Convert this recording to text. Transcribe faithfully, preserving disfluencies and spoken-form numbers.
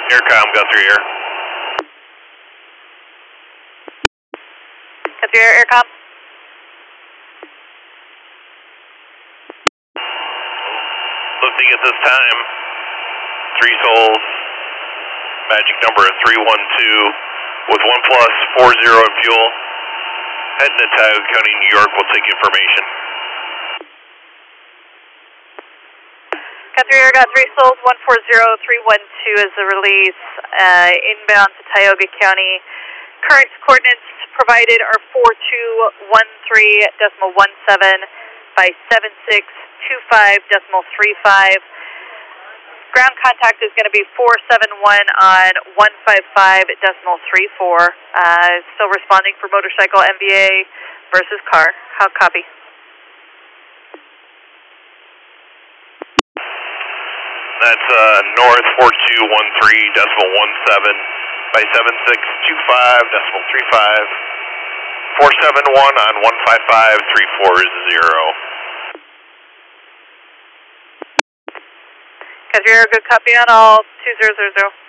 Aircom, Guthrie Air. Guthrie Air, Aircom. Lifting at this time. Three souls. Magic number of three one two with one plus four zero in fuel. Heading to Tioga County, New York. We'll take information. Guthrie Air got three souls, one four zero three one two is the release, uh, inbound to Tioga County. Current coordinates provided are four two one three decimal one seven by seven six two five decimal three five. Ground contact is going to be four seven one on one five five decimal three four. Uh, still responding for motorcycle M V A versus car. How copy? That's uh, north four two one three decimal one seven by seven six two five decimal three five. four seven one on one five five three four zero. Guthrie Air, good copy on all two zero zero zero.